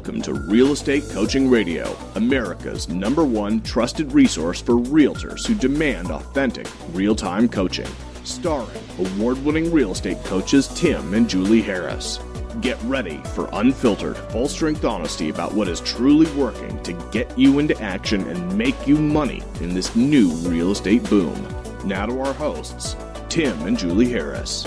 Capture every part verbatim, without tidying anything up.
Welcome to Real Estate Coaching Radio, America's number one trusted resource for realtors who demand authentic, real-time coaching. Starring award-winning real estate coaches Tim and Julie Harris. Get ready for unfiltered, full-strength honesty about what is truly working to get you into action and make you money in this new real estate boom. Now to our hosts, Tim and Julie Harris.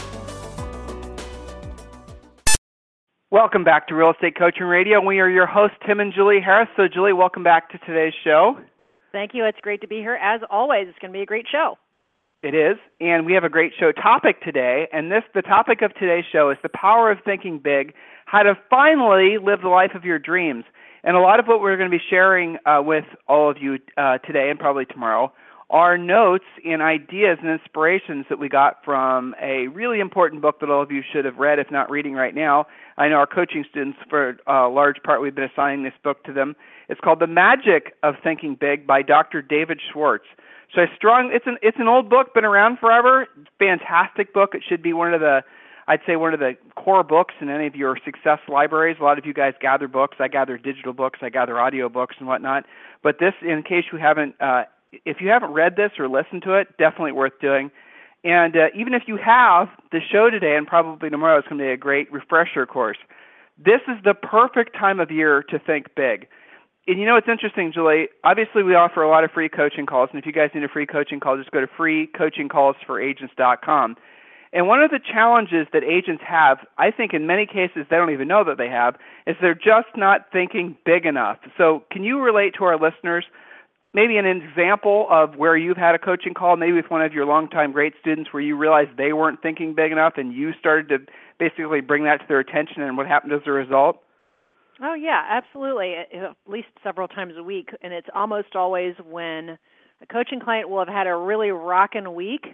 Welcome back to Real Estate Coaching Radio. We are your hosts, Tim and Julie Harris. So, Julie, welcome back to today's show. Thank you. It's great to be here. As always, it's going to be a great show. It is, and we have a great show topic today. And this, the topic of today's show is the power of thinking big, how to finally live the life of your dreams. And a lot of what we're going to be sharing uh, with all of you uh, today and probably tomorrow are notes and ideas and inspirations that we got from a really important book that all of you should have read, if not reading right now. I know our coaching students, for a large part, we've been assigning this book to them. It's called The Magic of Thinking Big by Doctor David Schwartz. So I strong, it's an it's an old book, been around forever. Fantastic book. It should be one of the, I'd say one of the core books in any of your success libraries. A lot of you guys gather books. I gather digital books. I gather audio books and whatnot. But this, in case you haven't, uh, if you haven't read this or listened to it, definitely worth doing. And uh, even if you have, the show today and probably tomorrow is going to be a great refresher course. This is the perfect time of year to think big. And you know, it's interesting, Julie. Obviously, we offer a lot of free coaching calls. And if you guys need a free coaching call, just go to free coaching calls for agents dot com. And one of the challenges that agents have, I think in many cases they don't even know that they have, is they're just not thinking big enough. So can you relate to our listeners maybe an example of where you've had a coaching call, maybe with one of your longtime great students where you realized they weren't thinking big enough and you started to basically bring that to their attention, and what happened as a result? Oh, yeah, absolutely, at least several times a week. And it's almost always when a coaching client will have had a really rockin' week,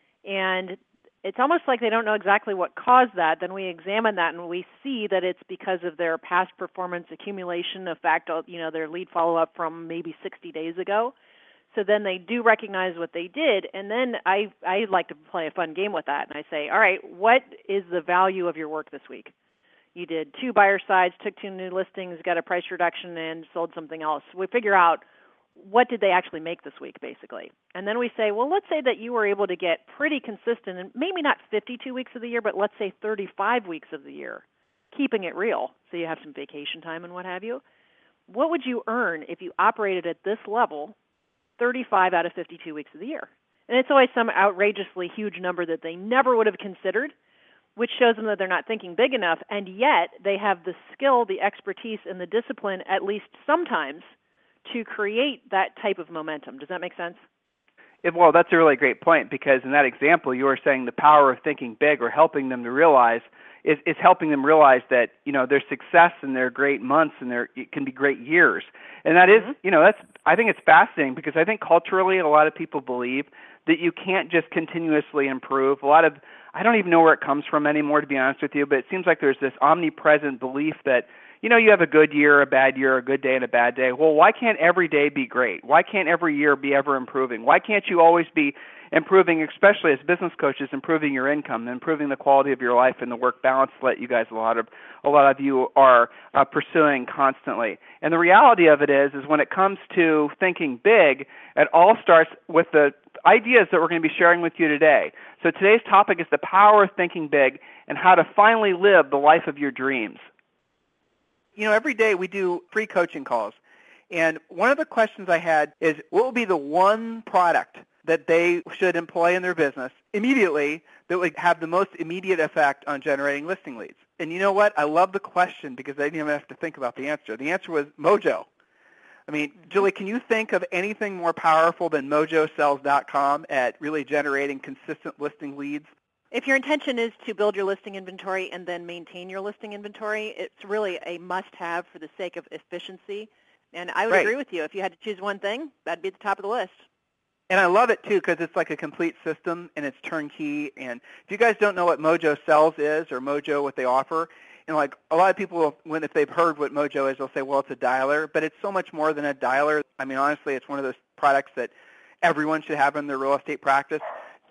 and it's almost like they don't know exactly what caused that. Then we examine that, and we see that it's because of their past performance accumulation, in fact, you know, their lead follow-up from maybe sixty days ago. So then they do recognize what they did, and then I, I like to play a fun game with that, and I say, all right, what is the value of your work this week? You did two buyer sides, took two new listings, got a price reduction, and sold something else. We figure out what did they actually make this week, basically. And then we say, well, let's say that you were able to get pretty consistent, and maybe not fifty-two weeks of the year, but let's say thirty-five weeks of the year, keeping it real, so you have some vacation time and what have you. What would you earn if you operated at this level thirty-five out of fifty-two weeks of the year? And it's always some outrageously huge number that they never would have considered, which shows them that they're not thinking big enough, and yet they have the skill, the expertise, and the discipline, at least sometimes, to create that type of momentum. Does that make sense? It, well, that's a really great point, because in that example, you were saying the power of thinking big or helping them to realize is, is helping them realize that, you know, their success and their great months and their it can be great years. And that is, mm-hmm. you know, that's I think it's fascinating, because I think culturally a lot of people believe that you can't just continuously improve. A lot of, I don't even know where it comes from anymore, to be honest with you, but it seems like there's this omnipresent belief that, you know, you have a good year, a bad year, a good day, and a bad day. Well, why can't every day be great? Why can't every year be ever improving? Why can't you always be improving, especially as business coaches, improving your income, improving the quality of your life and the work balance that you guys, a lot of a lot of you are uh, pursuing constantly? And the reality of it is, is when it comes to thinking big, it all starts with the ideas that we're going to be sharing with you today. So today's topic is the power of thinking big and how to finally live the life of your dreams. You know, every day we do free coaching calls, and one of the questions I had is, what would be the one product that they should employ in their business immediately that would have the most immediate effect on generating listing leads? And you know what? I love the question because I didn't even have to think about the answer. The answer was Mojo. I mean, Julie, can you think of anything more powerful than mojo sells dot com at really generating consistent listing leads? If your intention is to build your listing inventory and then maintain your listing inventory, it's really a must-have for the sake of efficiency. And I would right. agree with you. If you had to choose one thing, that'd be at the top of the list. And I love it, too, because it's like a complete system, and it's turnkey. And if you guys don't know what Mojo Sells is or Mojo, what they offer, and like a lot of people, when if they've heard what Mojo is, they'll say, well, it's a dialer. But it's so much more than a dialer. I mean, honestly, it's one of those products that everyone should have in their real estate practice.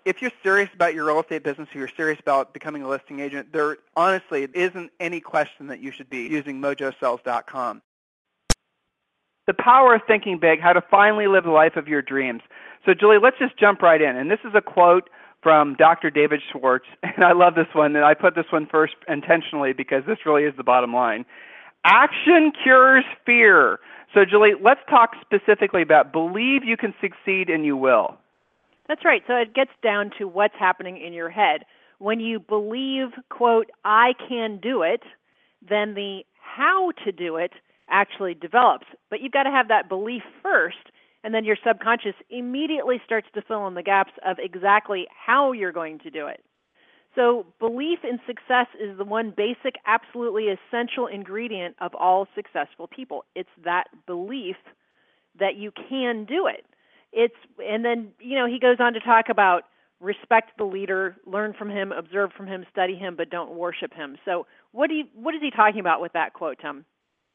if you're serious about your real estate business or you're serious about becoming a listing agent, there honestly isn't any question that you should be using mojo sells dot com. The power of thinking big, how to finally live the life of your dreams. So, Julie, let's just jump right in. And this is a quote from Doctor David Schwartz, and I love this one, and I put this one first intentionally because this really is the bottom line. Action cures fear. So, Julie, let's talk specifically about believe you can succeed and you will. That's right. So it gets down to what's happening in your head. When you believe, quote, I can do it, then the how to do it actually develops. But you've got to have that belief first, and then your subconscious immediately starts to fill in the gaps of exactly how you're going to do it. So belief in success is the one basic, absolutely essential ingredient of all successful people. It's that belief that you can do it. It's, and then, you know, he goes on to talk about respect the leader, learn from him, observe from him, study him, but don't worship him. So what do you, what is he talking about with that quote, Tom?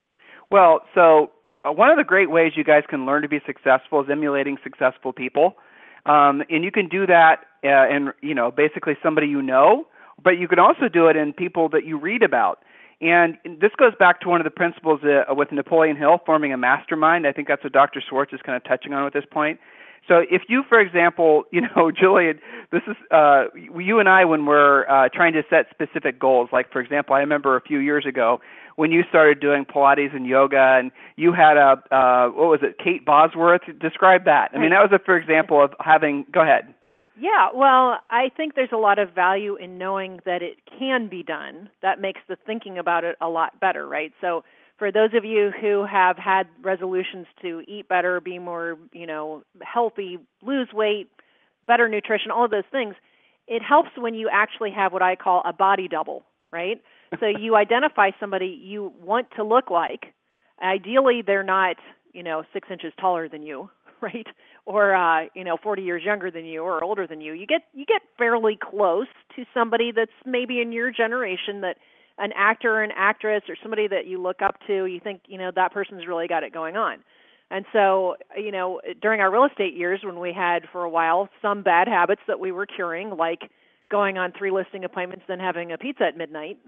Well, so uh, one of the great ways you guys can learn to be successful is emulating successful people. Um, and you can do that uh, in, you know, basically somebody you know, but you can also do it in people that you read about. And this goes back to one of the principles uh, with Napoleon Hill, forming a mastermind. I think that's what Doctor Schwartz is kind of touching on at this point. So if you, for example, you know, Julian, this is uh, you and I when we're uh, trying to set specific goals. Like, for example, I remember a few years ago when you started doing Pilates and yoga, and you had a, uh, what was it, Kate Bosworth? Describe that. I mean, that was a, for example, of having, go ahead. Yeah, well, I think there's a lot of value in knowing that it can be done. That makes the thinking about it a lot better, right? So for those of you who have had resolutions to eat better, be more, you know, healthy, lose weight, better nutrition, all of those things, it helps when you actually have what I call a body double, right? So you identify somebody you want to look like. Ideally, they're not, you know, six inches taller than you, right? Or, uh, you know, forty years younger than you or older than you. You get you get fairly close to somebody that's maybe in your generation, that an actor or an actress or somebody that you look up to, you think, you know, that person's really got it going on. And so, you know, during our real estate years when we had for a while some bad habits that we were curing, like going on three listing appointments, then having a pizza at midnight,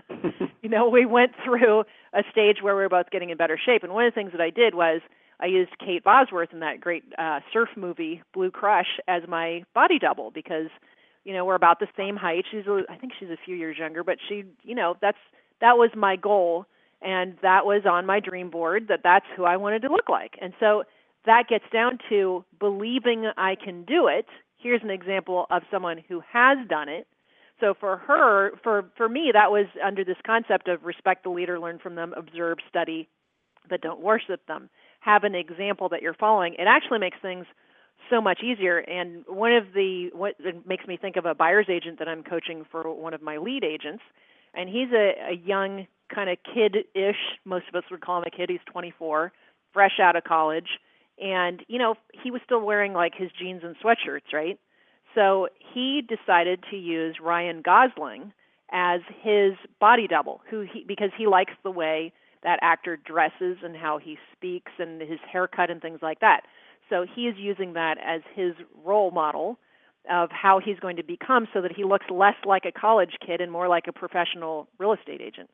you know, we went through a stage where we were both getting in better shape. And one of the things that I did was I used Kate Bosworth in that great uh, surf movie, Blue Crush, as my body double because, you know, we're about the same height. She's, a, I think she's a few years younger, but she, you know, that's that was my goal, and that was on my dream board, that that's who I wanted to look like. And so that gets down to believing I can do it. Here's an example of someone who has done it. So for her, for, for me, that was under this concept of respect the leader, learn from them, observe, study, but don't worship them. Have an example that you're following. It actually makes things so much easier. And one of the, what it makes me think of a buyer's agent that I'm coaching for one of my lead agents, and he's a, a young kind of kid-ish, most of us would call him a kid, he's twenty-four, fresh out of college, and, you know, he was still wearing like his jeans and sweatshirts, right? So he decided to use Ryan Gosling as his body double, who he, because he likes the way that actor dresses and how he speaks and his haircut and things like that. So he is using that as his role model of how he's going to become so that he looks less like a college kid and more like a professional real estate agent.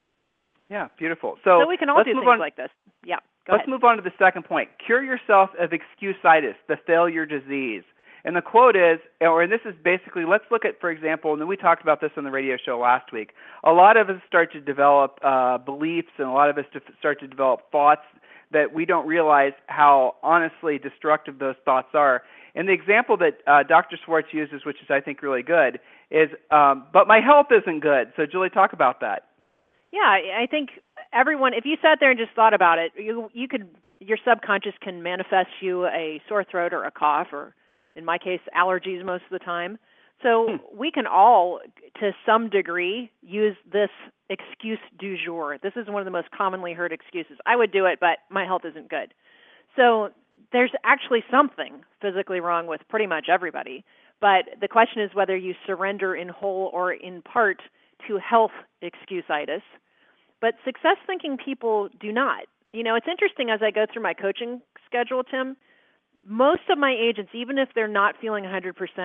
Yeah, beautiful. So, so we can all do things on, like this. Yeah, go Let's ahead. move on to the second point. Cure yourself of excusitis, the failure disease. And the quote is, or and this is basically, let's look at, for example, and then we talked about this on the radio show last week, a lot of us start to develop uh, beliefs and a lot of us to start to develop thoughts that we don't realize how honestly destructive those thoughts are. And the example that uh, Doctor Schwartz uses, which is I think really good, is, um, but my health isn't good. So Julie, talk about that. Yeah, I think everyone, if you sat there and just thought about it, you you could, your subconscious can manifest you a sore throat or a cough or, in my case, allergies most of the time. So hmm. we can all, to some degree, use this excuse du jour. This is one of the most commonly heard excuses. I would do it, but my health isn't good. So there's actually something physically wrong with pretty much everybody. But the question is whether you surrender in whole or in part to health excusitis. But success-thinking people do not. You know, it's interesting as I go through my coaching schedule, Tim, most of my agents, even if they're not feeling one hundred percent,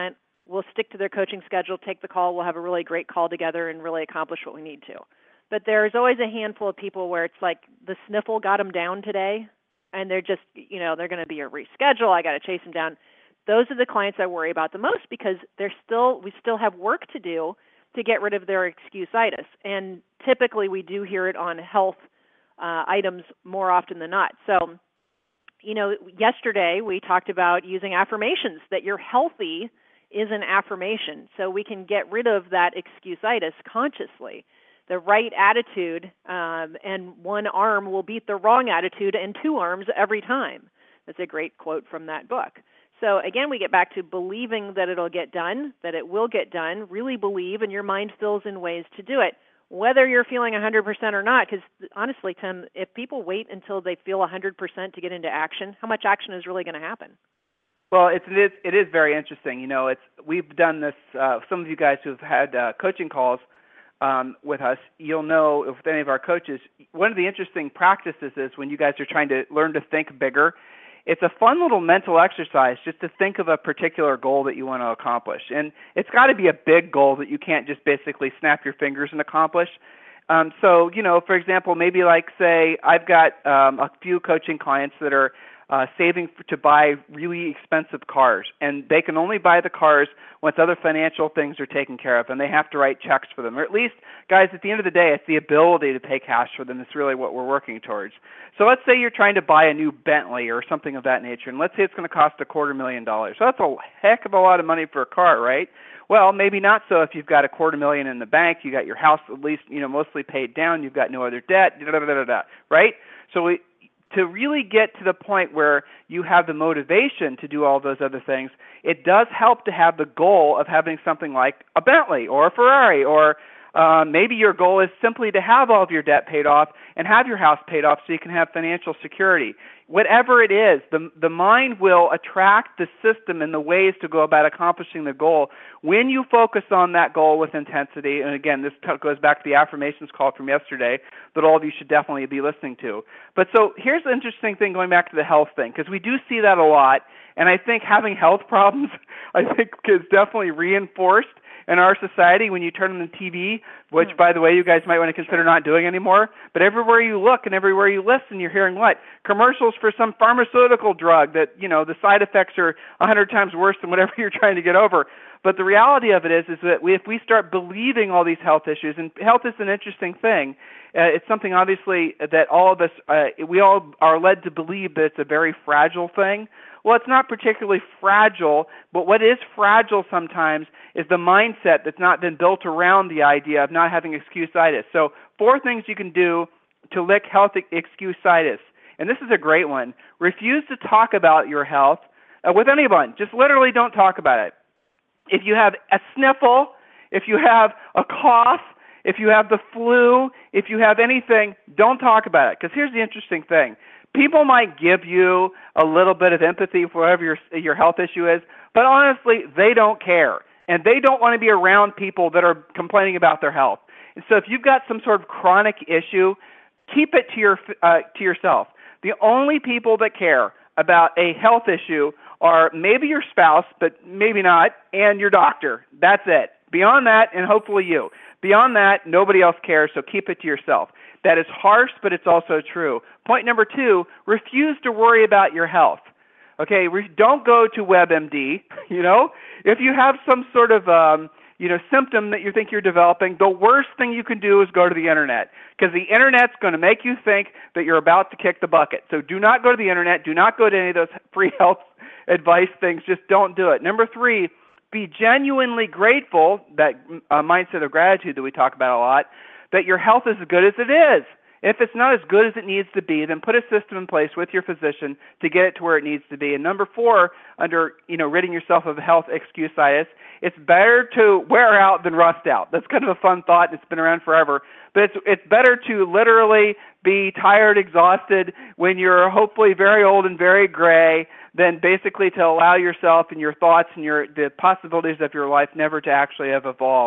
will stick to their coaching schedule, take the call, we'll have a really great call together and really accomplish what we need to. But there's always a handful of people where it's like the sniffle got them down today, and they're just, you know, they're going to be a reschedule. I got to chase them down. Those are the clients I worry about the most because they're still, we still have work to do to get rid of their excuse-itis. And typically we do hear it on health uh, items more often than not. So, you know, yesterday we talked about using affirmations, that you're healthy is an affirmation. So we can get rid of that excuse-itis consciously. The right attitude um, and one arm will beat the wrong attitude and two arms every time. That's a great quote from that book. So again, we get back to believing that it'll get done, that it will get done. Really believe, and your mind fills in ways to do it, whether you're feeling one hundred percent or not. Because honestly, Tim, if people wait until they feel one hundred percent to get into action, how much action is really going to happen? Well, it's, it is it is very interesting. You know, it's we've done this. Uh, some of you guys who've had uh, coaching calls um, with us, you'll know with any of our coaches. One of the interesting practices is when you guys are trying to learn to think bigger. It's a fun little mental exercise just to think of a particular goal that you want to accomplish. And it's got to be a big goal that you can't just basically snap your fingers and accomplish. Um, so, you know, for example, maybe like say I've got um, a few coaching clients that are uh, saving for, to buy really expensive cars, and they can only buy the cars once other financial things are taken care of, and they have to write checks for them. Or at least, guys, at the end of the day, it's the ability to pay cash for them that's really what we're working towards. So let's say you're trying to buy a new Bentley or something of that nature, and let's say it's going to cost a quarter million dollars. So that's a heck of a lot of money for a car, right? Well, maybe not so if you've got a quarter million in the bank, you got your house at least, you know, mostly paid down, you've got no other debt, da da da da da, right? So we, to really get to the point where you have the motivation to do all those other things, it does help to have the goal of having something like a Bentley or a Ferrari, or uh, maybe your goal is simply to have all of your debt paid off and have your house paid off so you can have financial security. Whatever it is, the, the mind will attract the system and the ways to go about accomplishing the goal when you focus on that goal with intensity. And again, this goes back to the affirmations call from yesterday that all of you should definitely be listening to. But so here's the interesting thing going back to the health thing, because we do see that a lot. And I think having health problems, I think, is definitely reinforced in our society when you turn on the T V, which, by the way, you guys might want to consider not doing anymore. But everywhere you look and everywhere you listen, you're hearing what? Commercials for some pharmaceutical drug that, you know, the side effects are a hundred times worse than whatever you're trying to get over. But the reality of it is, is that we, if we start believing all these health issues, and health is an interesting thing, uh, it's something obviously that all of us, uh, we all are led to believe that it's a very fragile thing. Well, it's not particularly fragile, but what is fragile sometimes is the mindset that's not been built around the idea of not having excuse-itis. So four things you can do to lick health excuse-itis. And this is a great one. Refuse to talk about your health uh, with anyone. Just literally don't talk about it. If you have a sniffle, if you have a cough, if you have the flu, if you have anything, don't talk about it. Because here's the interesting thing. People might give you a little bit of empathy for whatever your, your health issue is, but honestly, they don't care. And they don't want to be around people that are complaining about their health. And so if you've got some sort of chronic issue, keep it to your uh, to yourself. The only people that care about a health issue are maybe your spouse, but maybe not, and your doctor. That's it. Beyond that, and hopefully you. Beyond that, nobody else cares, so keep it to yourself. That is harsh, but it's also true. Point number two, refuse to worry about your health. Okay, don't go to WebMD, you know. If you have some sort of, um, you know, symptom that you think you're developing, the worst thing you can do is go to the Internet, because the Internet's going to make you think that you're about to kick the bucket. So do not go to the Internet. Do not go to any of those free health advice things. Just don't do it. Number three, be genuinely grateful, that uh, mindset of gratitude that we talk about a lot, that your health is as good as it is. If it's not as good as it needs to be, then put a system in place with your physician to get it to where it needs to be. And number four, under, you know, ridding yourself of health excuse-itis, it's better to wear out than rust out. That's kind of a fun thought. It's been around forever. But it's, it's better to literally be tired, exhausted when you're hopefully very old and very gray than basically to allow yourself and your thoughts and your the possibilities of your life never to actually have evolved.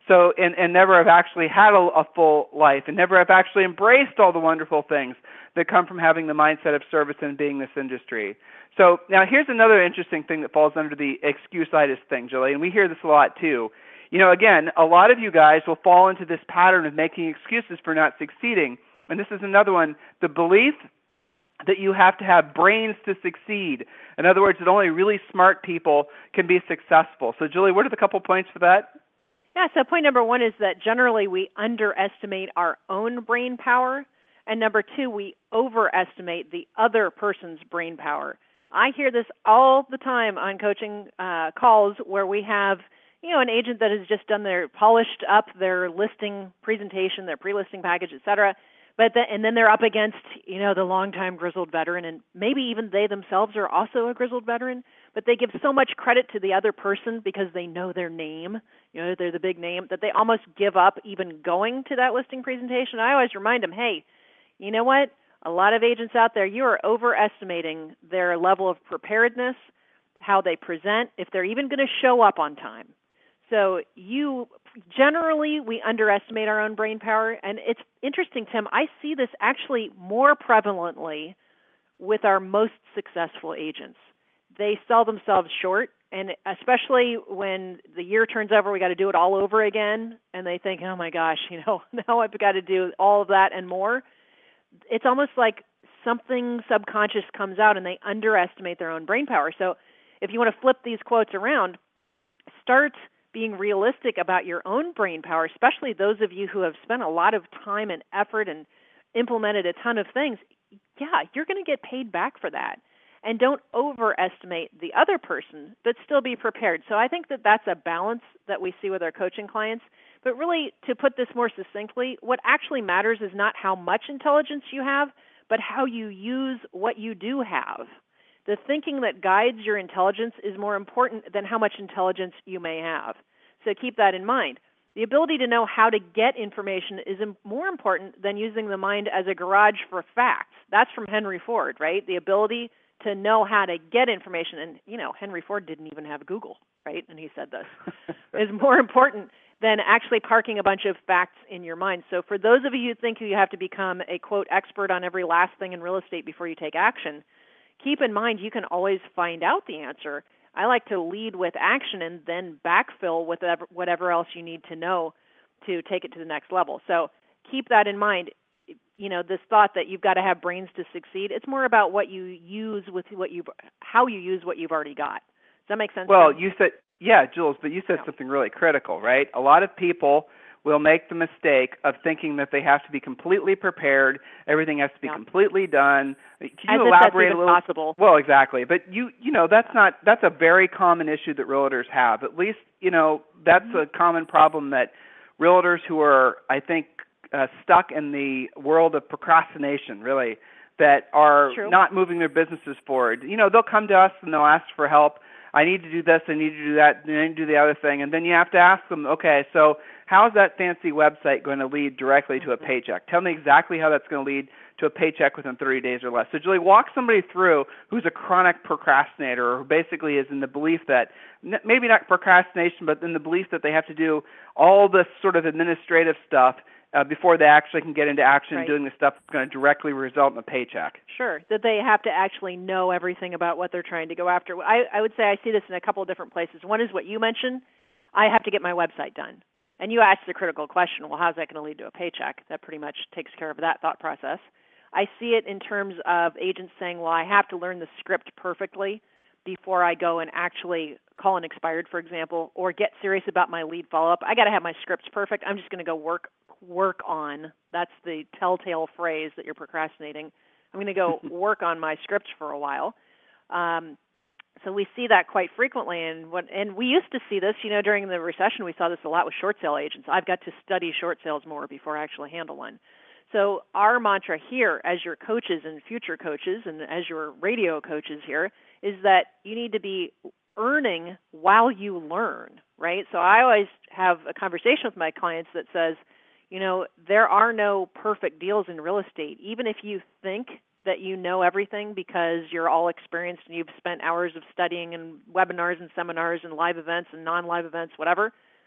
So, and, and never have actually had a, a full life and never have actually embraced all the wonderful things that come from having the mindset of service and being this industry. So now here's another interesting thing that falls under the excuse-itis thing, Julie, and we hear this a lot too. You know, again, a lot of you guys will fall into this pattern of making excuses for not succeeding. And this is another one, the belief that you have to have brains to succeed. In other words, that only really smart people can be successful. So, Julie, what are the couple points for that? Yeah, so point number one is that generally we underestimate our own brain power. And number two, we overestimate the other person's brain power. I hear this all the time on coaching uh, calls where we have, you know, an agent that has just done their, polished up their listing presentation, their pre-listing package, et cetera, but the, and then they're up against, you know, the longtime grizzled veteran, and maybe even they themselves are also a grizzled veteran, but they give so much credit to the other person because they know their name, you know, they're the big name, that they almost give up even going to that listing presentation. I always remind them, hey, you know what? A lot of agents out there, you are overestimating their level of preparedness, how they present, if they're even going to show up on time. So you generally, we underestimate our own brain power. And it's interesting, Tim, I see this actually more prevalently with our most successful agents. They sell themselves short, and especially when the year turns over, we got to do it all over again, and they think, oh my gosh, you know, now I've got to do all of that and more. It's almost like something subconscious comes out and they underestimate their own brain power. So if you want to flip these quotes around, start being realistic about your own brain power, especially those of you who have spent a lot of time and effort and implemented a ton of things. Yeah, you're going to get paid back for that. And don't overestimate the other person, but still be prepared. So I think that that's a balance that we see with our coaching clients. But really, to put this more succinctly, what actually matters is not how much intelligence you have, but how you use what you do have. The thinking that guides your intelligence is more important than how much intelligence you may have. So keep that in mind. The ability to know how to get information is more important than using the mind as a garage for facts. That's from Henry Ford, right? The ability to know how to get information. And, you know, Henry Ford didn't even have Google, right? And he said this is more important than actually parking a bunch of facts in your mind. So for those of you who think you have to become a, quote, expert on every last thing in real estate before you take action, keep in mind you can always find out the answer. I like to lead with action and then backfill with whatever, whatever else you need to know to take it to the next level. So keep that in mind. You know, this thought that you've got to have brains to succeed, it's more about what you use with what you've, how you use what you've already got. Does that make sense? Well, you said, yeah, Jules, but you said yeah. something really critical, right? A lot of people will make the mistake of thinking that they have to be completely prepared, everything has to be yeah. completely done. Can As you if elaborate that's a little? Possible. Well, exactly. But you, you know, that's not that's a very common issue that realtors have. At least, you know, that's mm-hmm. a common problem that realtors who are, I think, uh, stuck in the world of procrastination, really, that are True. not moving their businesses forward. You know, they'll come to us and they'll ask for help. I need to do this, I need to do that, and I need to do the other thing. And then you have to ask them, okay, so how is that fancy website going to lead directly to a paycheck? Tell me exactly how that's going to lead to a paycheck within thirty days or less. So, Julie, walk somebody through who's a chronic procrastinator or who basically is in the belief that, maybe not procrastination, but in the belief that they have to do all this sort of administrative stuff Uh, before they actually can get into action right. doing the stuff that's going to directly result in a paycheck. Sure, that they have to actually know everything about what they're trying to go after. I, I would say I see this in a couple of different places. One is what you mentioned, I have to get my website done. And you asked the critical question, well, how's that going to lead to a paycheck? That pretty much takes care of that thought process. I see it in terms of agents saying, well, I have to learn the script perfectly before I go and actually call an expired, for example, or get serious about my lead follow-up. I got to have my scripts perfect. I'm just going to go work work on. That's the telltale phrase that you're procrastinating. I'm going to go work on my scripts for a while. Um, so we see that quite frequently. And what, and we used to see this, you know, during the recession, we saw this a lot with short sale agents. I've got to study short sales more before I actually handle one. So our mantra here as your coaches and future coaches and as your radio coaches here is that you need to be earning while you learn, right? So I always have a conversation with my clients that says, you know, there are no perfect deals in real estate. Even if you think that you know everything because you're all experienced and you've spent hours of studying and webinars and seminars and live events and non-live events, whatever,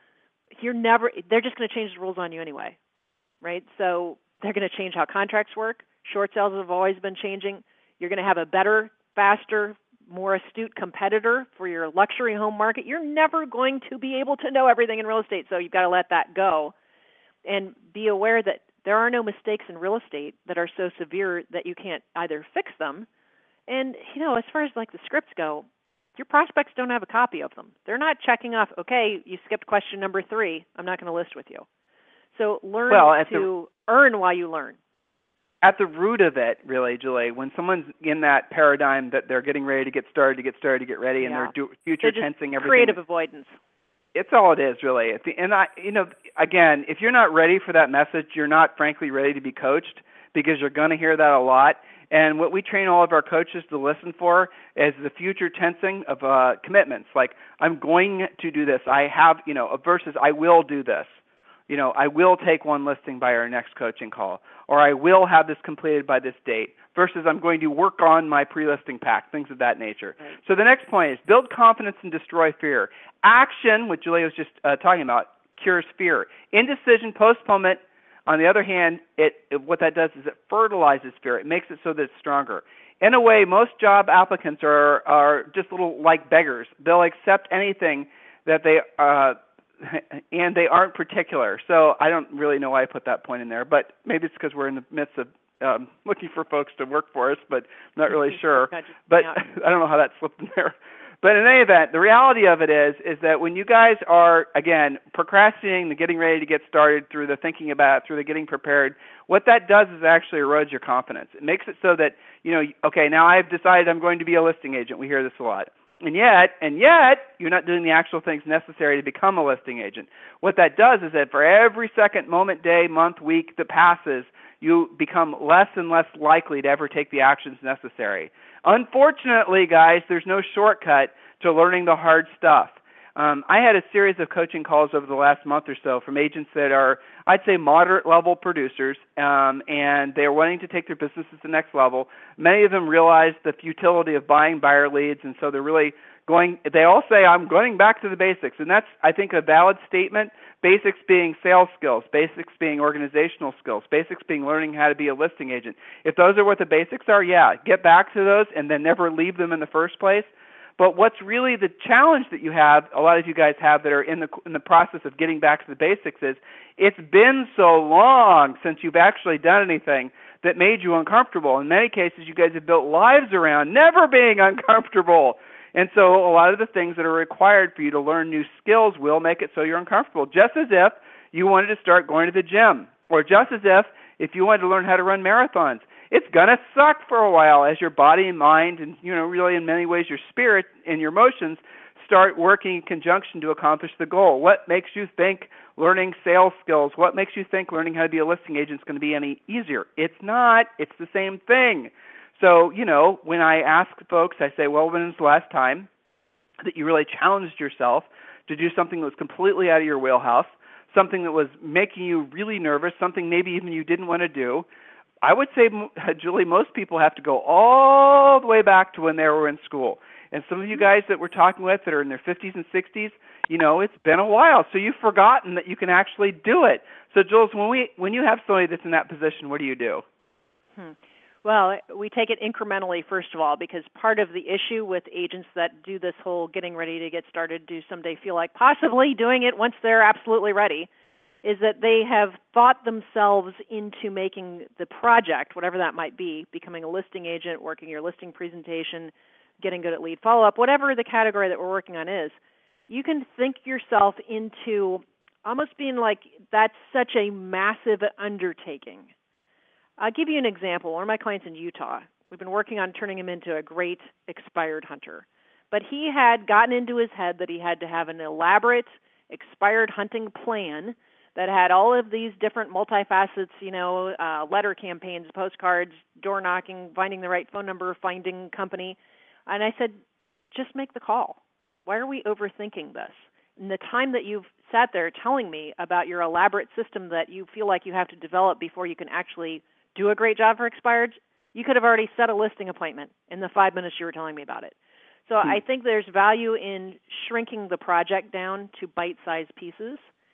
you're never, they're just going to change the rules on you anyway, right? So they're going to change how contracts work. Short sales have always been changing. You're going to have a better, faster, more astute competitor for your luxury home market. You're never going to be able to know everything in real estate, so you've got to let that go and be aware that there are no mistakes in real estate that are so severe that you can't either fix them. And, you know, as far as like the scripts go, your prospects don't have a copy of them. They're not checking off, okay, you skipped question number three, I'm not going to list with you. So learn well, to the, earn while you learn. At the root of it, really, Julie, when someone's in that paradigm that they're getting ready to get started, to get started, to get ready, and yeah. they're do, future they're tensing everything. Creative avoidance. It's all it is, really. At the, and I, you know, again, if you're not ready for that message, you're not, frankly, ready to be coached, because you're going to hear that a lot. And what we train all of our coaches to listen for is the future tensing of uh, commitments. Like, I'm going to do this. I have, you know, versus I will do this. You know, I will take one listing by our next coaching call, or I will have this completed by this date, versus I'm going to work on my pre-listing pack, things of that nature. Right. So the next point is build confidence and destroy fear. Action, which Julia was just uh, talking about, cures fear. Indecision, postponement, on the other hand, it, it what that does is it fertilizes fear. It makes it so that it's stronger. In a way, most job applicants are are just little like beggars. They'll accept anything that they uh, and they aren't particular. So I don't really know why I put that point in there, but maybe it's because we're in the midst of um, looking for folks to work for us, but I'm not really sure. But I don't know how that slipped in there. But in any event, the reality of it is is that when you guys are, again, procrastinating the getting ready to get started through the thinking about it, through the getting prepared, what that does is actually erodes your confidence. It makes it so that, you know, okay, now I've decided I'm going to be a listing agent. We hear this a lot. And yet, and yet, you're not doing the actual things necessary to become a listing agent. What that does is that for every second, moment, day, month, week that passes, you become less and less likely to ever take the actions necessary. Unfortunately, guys, there's no shortcut to learning the hard stuff. Um, I had a series of coaching calls over the last month or so from agents that are, I'd say, moderate-level producers, um, and they're wanting to take their business to the next level. Many of them realize the futility of buying buyer leads, and so they're really going, they all say, I'm going back to the basics, and that's, I think, a valid statement. Basics being sales skills, basics being organizational skills, basics being learning how to be a listing agent. If those are what the basics are, yeah, get back to those and then never leave them in the first place. But what's really the challenge that you have, a lot of you guys have that are in the in the process of getting back to the basics, is it's been so long since you've actually done anything that made you uncomfortable. In many cases, you guys have built lives around never being uncomfortable. And so a lot of the things that are required for you to learn new skills will make it so you're uncomfortable, just as if you wanted to start going to the gym, or just as if if you wanted to learn how to run marathons. It's going to suck for a while as your body and mind and, you know, really in many ways your spirit and your emotions start working in conjunction to accomplish the goal. What makes you think learning sales skills, what makes you think learning how to be a listing agent is going to be any easier? It's not. It's the same thing. So, you know, when I ask folks, I say, well, when was the last time that you really challenged yourself to do something that was completely out of your wheelhouse, something that was making you really nervous, something maybe even you didn't want to do? I would say, Julie, most people have to go all the way back to when they were in school. And some of you guys that we're talking with that are in their fifties and sixties, you know, it's been a while. So you've forgotten that you can actually do it. So, Jules, when we when you have somebody that's in that position, what do you do? Hmm. Well, we take it incrementally, first of all, because part of the issue with agents that do this whole getting ready to get started, do someday feel like possibly doing it once they're absolutely ready, is that they have thought themselves into making the project, whatever that might be, becoming a listing agent, working your listing presentation, getting good at lead follow-up, whatever the category that we're working on is. You can think yourself into almost being like that's such a massive undertaking. I'll give you an example. One of my clients in Utah, we've been working on turning him into a great expired hunter. But he had gotten into his head that he had to have an elaborate expired hunting plan that had all of these different multifacets, you know, uh, letter campaigns, postcards, door knocking, finding the right phone number, finding company. And I said, just make the call. Why are we overthinking this? And the time that you've sat there telling me about your elaborate system that you feel like you have to develop before you can actually do a great job for expireds, you could have already set a listing appointment in the five minutes you were telling me about it. So hmm. I think there's value in shrinking the project down to bite-sized pieces.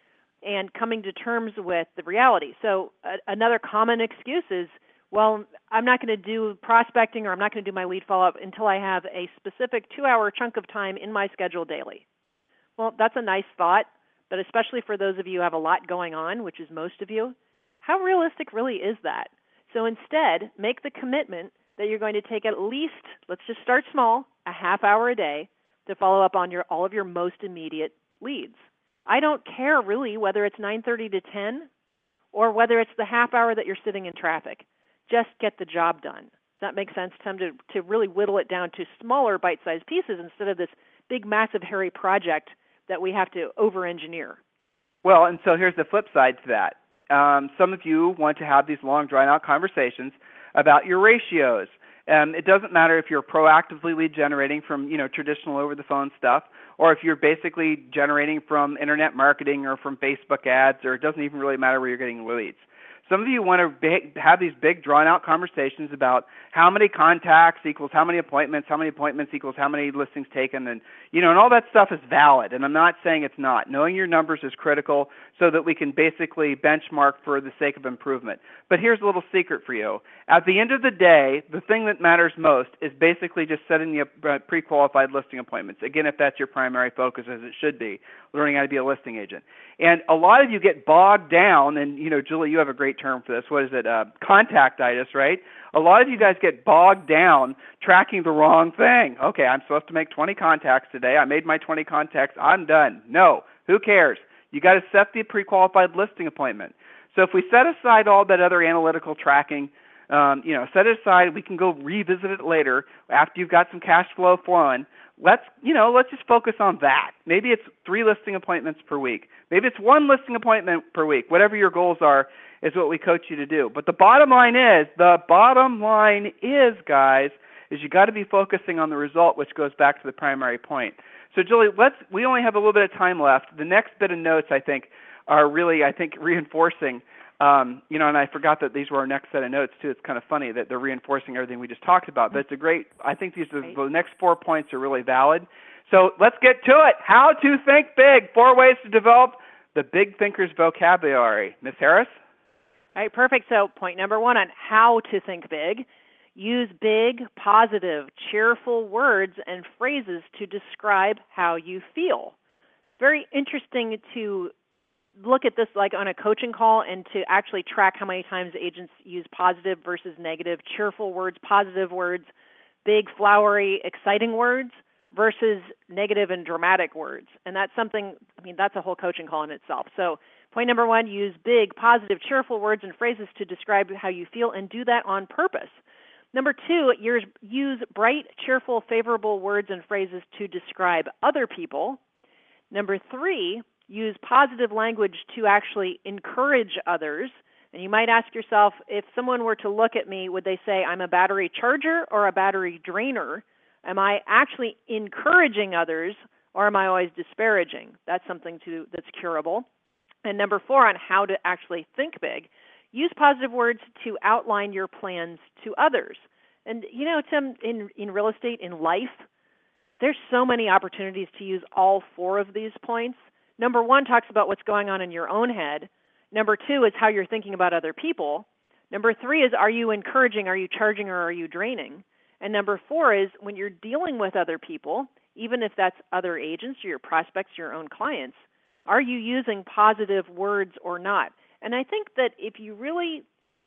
and coming to terms with the reality. So uh, another common excuse is, well, I'm not going to do prospecting or I'm not going to do my lead follow-up until I have a specific two-hour chunk of time in my schedule daily. Well, that's a nice thought, but especially for those of you who have a lot going on, which is most of you, how realistic really is that? So instead, make the commitment that you're going to take at least, let's just start small, a half hour a day to follow up on your all of your most immediate leads. I don't care really whether it's nine thirty to ten or whether it's the half hour that you're sitting in traffic. Just get the job done. Does that make sense, Tim, to, to really whittle it down to smaller bite-sized pieces instead of this big, massive, hairy project that we have to over-engineer? Well, and so here's the flip side to that. Um, some of you want to have these long, drawn-out conversations about your ratios. Um, it doesn't matter if you're proactively lead generating from, you know, traditional over-the-phone stuff, or if you're basically generating from internet marketing or from Facebook ads, or it doesn't even really matter where you're getting leads. Some of you want to be, have these big drawn-out conversations about how many contacts equals how many appointments, how many appointments equals how many listings taken, and you know, and all that stuff is valid. And I'm not saying it's not. Knowing your numbers is critical so that we can basically benchmark for the sake of improvement. But here's a little secret for you. At the end of the day, the thing that matters most is basically just setting the pre-qualified listing appointments. Again, if that's your primary focus, as it should be, learning how to be a listing agent. And a lot of you get bogged down, and you know, Julie, you have a great term for this. What is it? Uh, contactitis, right? A lot of you guys get bogged down tracking the wrong thing. Okay, I'm supposed to make twenty contacts today. I made my twenty contacts. I'm done. No, who cares? You got to set the pre-qualified listing appointment. So if we set aside all that other analytical tracking, um, you know, set it aside. We can go revisit it later after you've got some cash flow flowing. Let's, you know, let's just focus on that. Maybe it's three listing appointments per week. Maybe it's one listing appointment per week. Whatever your goals are is what we coach you to do. But the bottom line is, the bottom line is, guys, is you got to be focusing on the result, which goes back to the primary point. So, Julie, let's. We only have a little bit of time left. The next bit of notes, I think, are really, I think, reinforcing. Um, you know, and I forgot that these were our next set of notes, too. It's kind of funny that they're reinforcing everything we just talked about. But it's a great, I think these are, the next four points are really valid. So let's get to it. How to think big. Four ways to develop the big thinker's vocabulary. Miz Harris? All right, perfect. So point number one on how to think big. Use big, positive, cheerful words and phrases to describe how you feel. Very interesting to look at this like on a coaching call and to actually track how many times agents use positive versus negative, cheerful words, positive words, big, flowery, exciting words versus negative and dramatic words. And that's something, I mean, that's a whole coaching call in itself. So point number one, use big, positive, cheerful words and phrases to describe how you feel and do that on purpose. Number two, use bright, cheerful, favorable words and phrases to describe other people. Number three, use positive language to actually encourage others. And you might ask yourself, if someone were to look at me, would they say I'm a battery charger or a battery drainer? Am I actually encouraging others or am I always disparaging? That's something to, that's curable. And number four, on how to actually think big, use positive words to outline your plans to others. And you know, Tim, in, in real estate, in life, there's so many opportunities to use all four of these points. Number one talks about what's going on in your own head. Number two is how you're thinking about other people. Number three is, are you encouraging, are you charging, or are you draining? And number four is, when you're dealing with other people, even if that's other agents or your prospects, your own clients, are you using positive words or not? And I think that if you really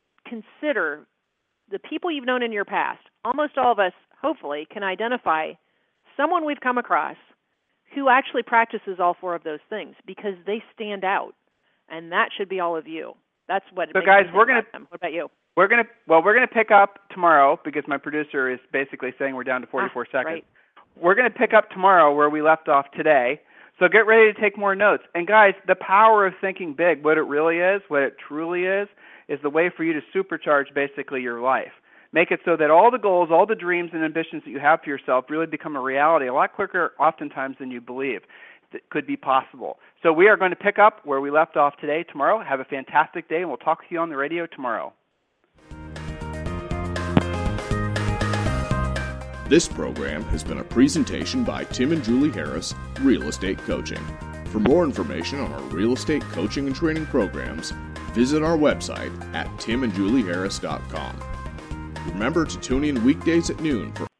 consider the people you've known in your past, almost all of us, hopefully, can identify someone we've come across who actually practices all four of those things because they stand out, and that should be all of you. That's what. So, guys, we're gonna. What about you? We're gonna. Well, we're gonna pick up tomorrow because my producer is basically saying we're down to forty-four ah, seconds. Right. We're gonna pick up tomorrow where we left off today. So get ready to take more notes. And guys, the power of thinking big, what it really is, what it truly is, is the way for you to supercharge basically your life. Make it so that all the goals, all the dreams and ambitions that you have for yourself really become a reality a lot quicker oftentimes than you believe that could be possible. So we are going to pick up where we left off today, tomorrow. Have a fantastic day, and we'll talk to you on the radio tomorrow. This program has been a presentation by Tim and Julie Harris, Real Estate Coaching. For more information on our real estate coaching and training programs, visit our website at tim and julie harris dot com. Remember to tune in weekdays at noon for